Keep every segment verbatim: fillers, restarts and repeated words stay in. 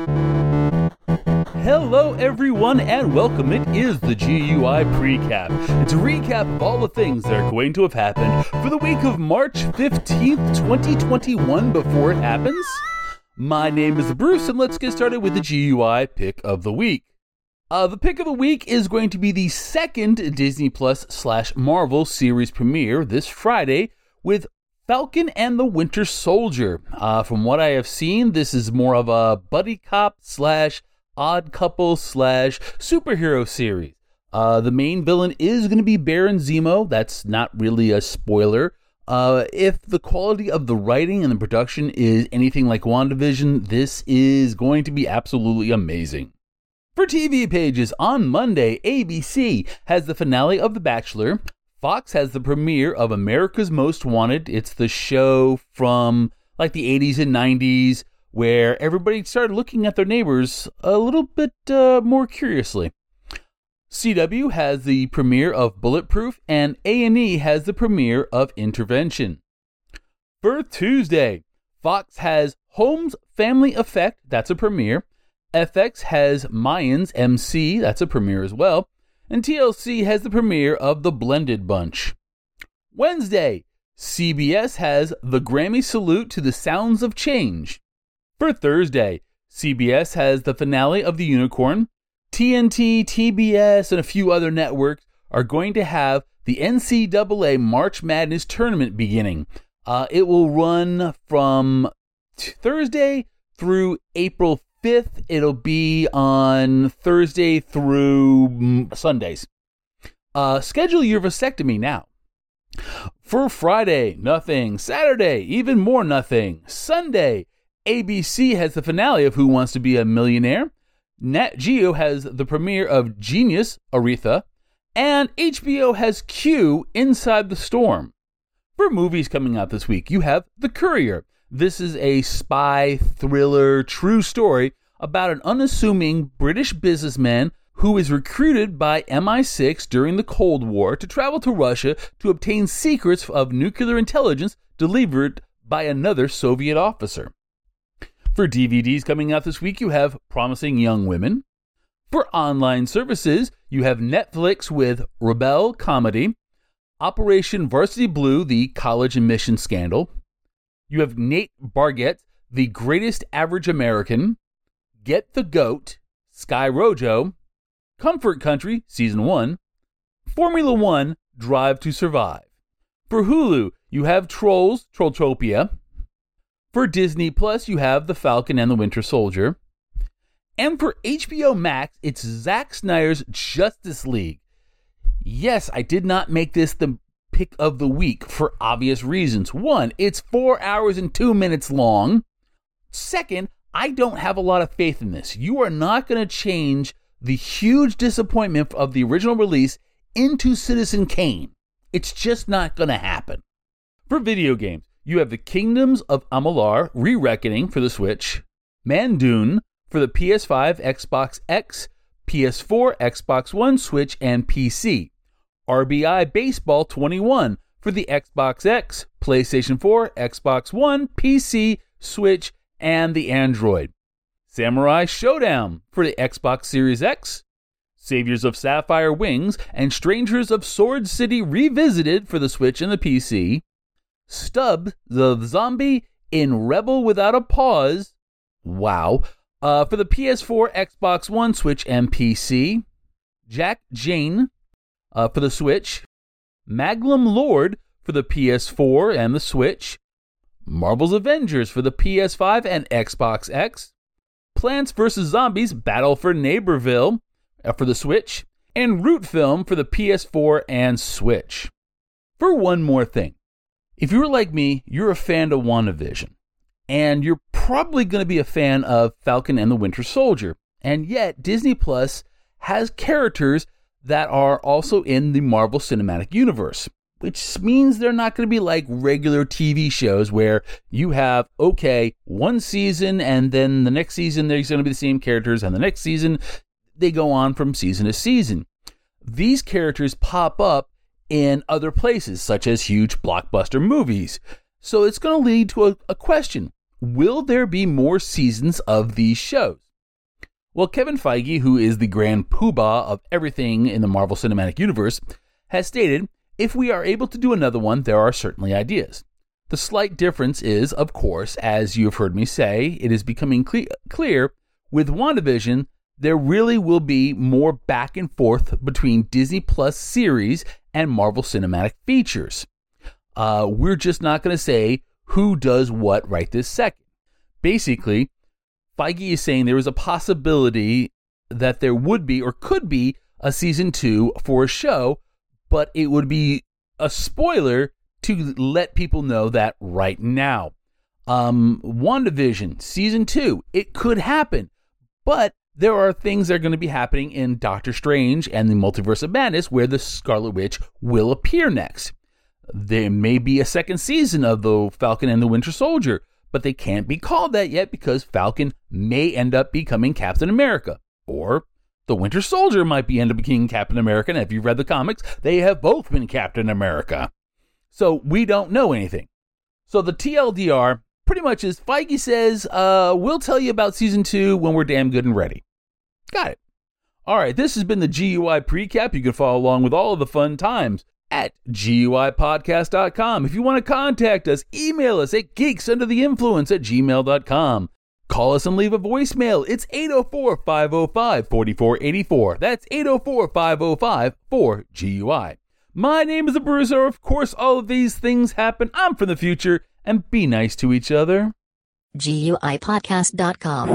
Hello everyone and welcome. It is the G U I Precap. It's a recap of all the things that are going to have happened for the week of March fifteenth, twenty twenty-one before it happens. My name is Bruce and let's get started with the G U I Pick of the Week. Uh, the pick of the week is going to be the second Disney Plus slash Marvel series premiere this Friday with Falcon and the Winter Soldier. Uh, from what I have seen, this is more of a buddy cop slash odd couple slash superhero series. Uh, the main villain is going to be Baron Zemo. That's not really a spoiler. Uh, if the quality of the writing and the production is anything like WandaVision, this is going to be absolutely amazing. For T V pages, on Monday, A B C has the finale of The Bachelor. Fox has the premiere of America's Most Wanted. It's the show from like the eighties and nineties where everybody started looking at their neighbors a little bit uh, more curiously. C W has the premiere of Bulletproof, and A and E has the premiere of Intervention. For Tuesday, Fox has Holmes Family Effect, that's a premiere. F X has Mayans M C, that's a premiere as well. And T L C has the premiere of The Blended Bunch. Wednesday, C B S has The Grammy Salute to the Sounds of Change. For Thursday, C B S has the finale of The Unicorn. T N T, T B S, and a few other networks are going to have the N C double A March Madness tournament beginning. Uh, it will run from t- Thursday through April fifth. It'll be on Thursday through mm, Sundays. Uh, schedule your vasectomy now. For Friday, nothing. Saturday, even more nothing. Sunday, A B C has the finale of Who Wants to Be a Millionaire. Nat Geo has the premiere of Genius, Aretha. And H B O has Q, Inside the Storm. For movies coming out this week, you have The Courier. This is a spy thriller true story about an unassuming British businessman who is recruited by M I six during the Cold War to travel to Russia to obtain secrets of nuclear intelligence delivered by another Soviet officer. For D V Ds coming out this week, you have Promising Young Women. For online services, you have Netflix with Rebel Comedy, Operation Varsity Blue, the college admission scandal. You have Nate Bargatze, The Greatest Average American, Get the Goat, Sky Rojo, Comfort Country, Season one, Formula One, Drive to Survive. For Hulu, you have Trolls, Trolltopia. For Disney Plus, you have The Falcon and the Winter Soldier. And for H B O Max, it's Zack Snyder's Justice League. Yes, I did not make this the pick of the week for obvious reasons. One, it's four hours and two minutes long. Second, I don't have a lot of faith in this. You are not going to change the huge disappointment of the original release into Citizen Kane. It's just not going to happen. For video games, you have the Kingdoms of Amalur Re-Reckoning for the Switch, Mandoon for the P S five, Xbox X, P S four, Xbox One, Switch, and P C. R B I Baseball twenty-one for the Xbox X, PlayStation four, Xbox One, P C, Switch, and the Android. Samurai Showdown for the Xbox Series X, Saviors of Sapphire Wings and Strangers of Sword City Revisited for the Switch and the P C, Stubbs the Zombie in Rebel Without a Pause, wow, uh, for the P S four, Xbox One, Switch, and P C, Jack Jane uh, for the Switch, Magnum Lord for the P S four and the Switch, Marvel's Avengers for the P S five and Xbox X, Plants versus. Zombies Battle for Neighborville uh, for the Switch, and Root Film for the P S four and Switch. For one more thing, if you're like me, you're a fan of WandaVision, and you're probably going to be a fan of Falcon and the Winter Soldier, and yet Disney Plus has characters that are also in the Marvel Cinematic Universe, which means they're not going to be like regular T V shows where you have, okay, one season and then the next season there's going to be the same characters and the next season they go on from season to season. These characters pop up in other places, such as huge blockbuster movies. So it's going to lead to a, a question. Will there be more seasons of these shows? Well, Kevin Feige, who is the grand poobah of everything in the Marvel Cinematic Universe, has stated, if we are able to do another one, there are certainly ideas. The slight difference is, of course, as you have heard me say, it is becoming cle- clear with WandaVision, there really will be more back and forth between Disney Plus series and Marvel Cinematic features. Uh, we're just not going to say who does what right this second. Basically, Feige is saying there is a possibility that there would be or could be a season two for a show, but it would be a spoiler to let people know that right now. Um, WandaVision season two, it could happen, but there are things that are going to be happening in Doctor Strange and the Multiverse of Madness where the Scarlet Witch will appear next. There may be a second season of the Falcon and the Winter Soldier, but they can't be called that yet because Falcon may end up becoming Captain America, or the Winter Soldier might be end up becoming Captain America, and if you've read the comics, they have both been Captain America. So we don't know anything. So the T L D R pretty much is Feige says, uh, we'll tell you about season two when we're damn good and ready. Got it. All right, this has been the G U I Precap. You can follow along with all of the fun times at G U I podcast dot com. If you want to contact us, email us at geeksundertheinfluence at gmail dot com. Call us and leave a voicemail. It's eight oh four, five oh five, four four eight four. That's eight oh four, five oh five, four G U I. My name is the Bruiser. Of course, all of these things happen. I'm from the future, and be nice to each other. G U I podcast dot com.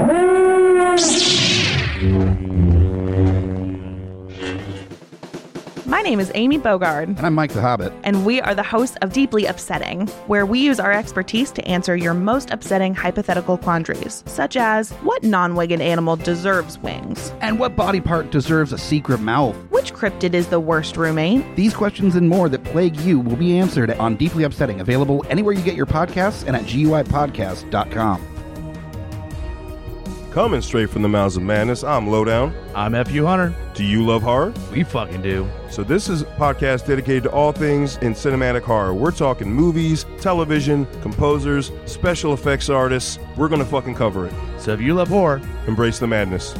My name is Amy Bogard. And I'm Mike the Hobbit. And we are the hosts of Deeply Upsetting, where we use our expertise to answer your most upsetting hypothetical quandaries, such as, what non-winged animal deserves wings? And what body part deserves a secret mouth? Which cryptid is the worst roommate? These questions and more that plague you will be answered on Deeply Upsetting, available anywhere you get your podcasts and at G U I podcast dot com. Coming straight from the mouths of madness, I'm Lowdown. I'm F U Hunter. Do you love horror? We fucking do. So this is a podcast dedicated to all things in cinematic horror. We're talking movies, television, composers, special effects artists. We're going to fucking cover it. So if you love horror, embrace the madness.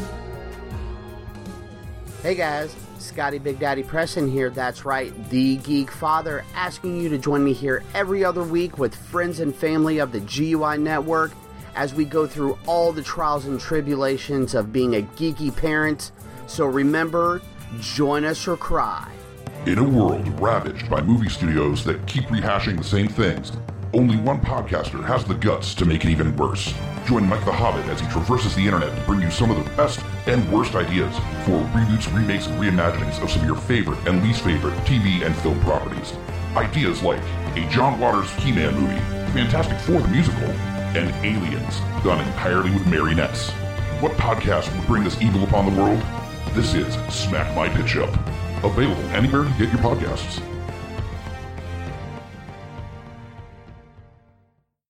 Hey guys, Scotty Big Daddy Preston here. That's right, the Geek Father, asking you to join me here every other week with friends and family of the G U I Network as we go through all the trials and tribulations of being a geeky parent. So remember, join us or cry. In a world ravaged by movie studios that keep rehashing the same things, only one podcaster has the guts to make it even worse. Join Mike the Hobbit as he traverses the internet to bring you some of the best and worst ideas for reboots, remakes, and reimaginings of some of your favorite and least favorite T V and film properties. Ideas like a John Waters He-Man movie, Fantastic Four the musical, and Aliens, done entirely with marionettes. What podcast would bring this evil upon the world? This is Smack My Pitch Up. Available anywhere you get your podcasts.